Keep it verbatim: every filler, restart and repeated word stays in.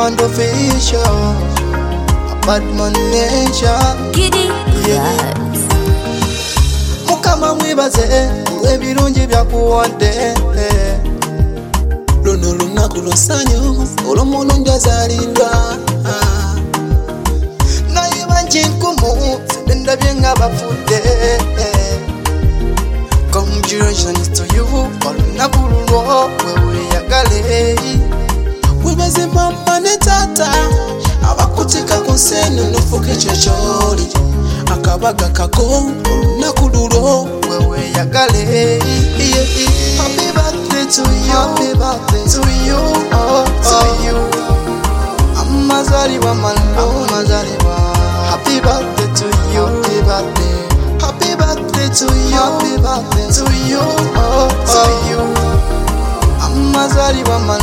and official, a bad man nature. Giddy Yeah. Mukama mwibaze ebirungi byakuwadde luno lunaku lusanyu olw'omulungi azaalidwa naye bangi nkumu sebendabye nga bafudde. Congratulations to you olunaku lulwo weweeyagale webaze mama ne taata abakutika ku nseenene nofuka ekyo kyoli akabaga kako olunaku lulwo weweeyagale. Happy birthday to you, happy birthday to you, oh, to you. Amazaliwa malo, amazaliwa. Happy birthday to you, happy birthday. Happy birthday to you, happy birthday to you, oh, to you. Amazaliwa malo.